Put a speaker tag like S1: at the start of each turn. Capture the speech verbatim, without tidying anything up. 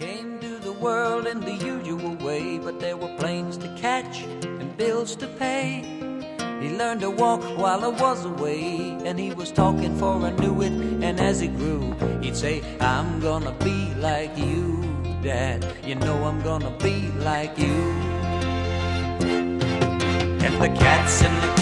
S1: came to the world in the usual way, but there were planes to catch and bills to pay. He learned to walk while I was away, and he was talking for I knew it. And as he grew, he'd say, I'm gonna be like you, Dad. You know I'm gonna be like you. And the cats in the